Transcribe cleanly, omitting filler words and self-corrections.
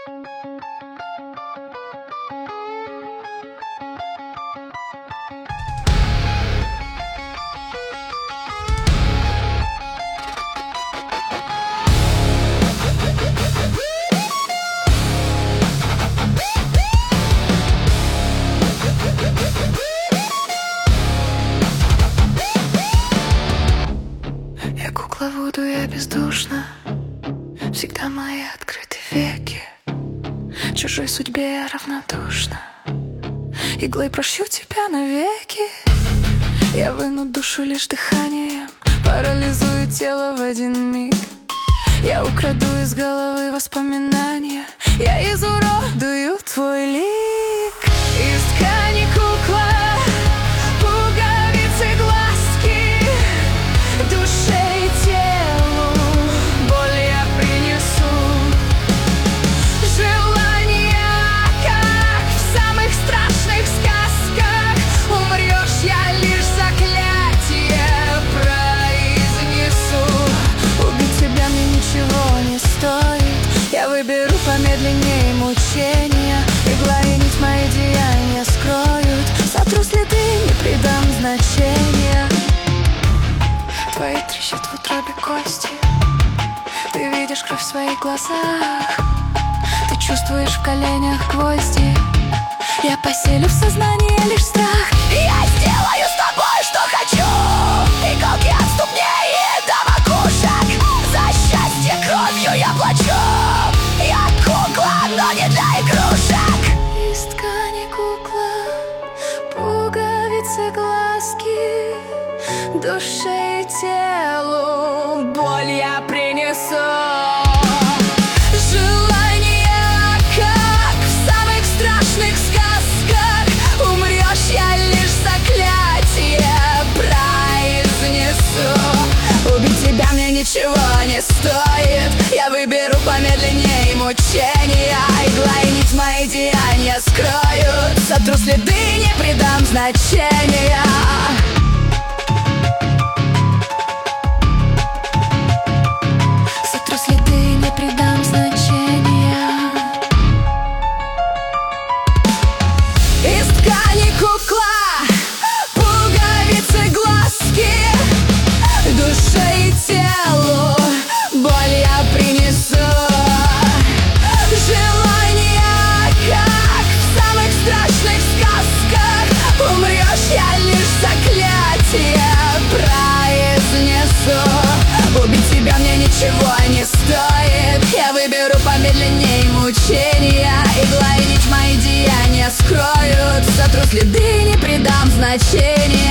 Я кукла Вуду, я бездушна. Всегда мои открыты веки. Чужой судьбе я равнодушна. Иглой прошью тебя навеки. Я выну душу лишь дыханием, парализую тело в один миг. Я украду из головы воспоминания, я изуродую твой лик. Из ткани кукла, пуговицы, глазки, душе и телу боль я принесу. Желания, как в самых страшных сказках. Умрешь, я лишь заклятие произнесу. Убить тебя мне ничего не стоит. Я выберу помедленнее мучения. Игла и нить мои деяния скроют. Сотру следы, не придам значения. Твои трещат в утробе кости. Ты видишь кровь в своих глазах. Ты чувствуешь в коленях гвозди. Я поселю в сознании лишь страх. Я сделаю с тобой, что хочу. Иголки от ступней и до макушек. За счастье кровью я плачу. Я кукла, но не для игрушек. Из ткани кукла, пуговицы, глазки, душе и телу боль я принесу. Желания, как в самых страшных сказках. Умрешь, я лишь заклятие произнесу. Убить тебя мне ничего не стоит. Я выберу помедленнее мучения. Игла и нить мои деяния скроют. Сотру следы, не придам значения. Сотру следы, не придам значения. Из ткани кукла, пуговицы, глазки, душе и телу боль я принесу. Желания, как в самых страшных сказках. Умрешь, я лишь заклятие произнесу. Убить тебя мне ничего не стоит. Я выберу помедленнее мучения. Игла и нить мои деяния скроют. Сотру следы, не придам значения.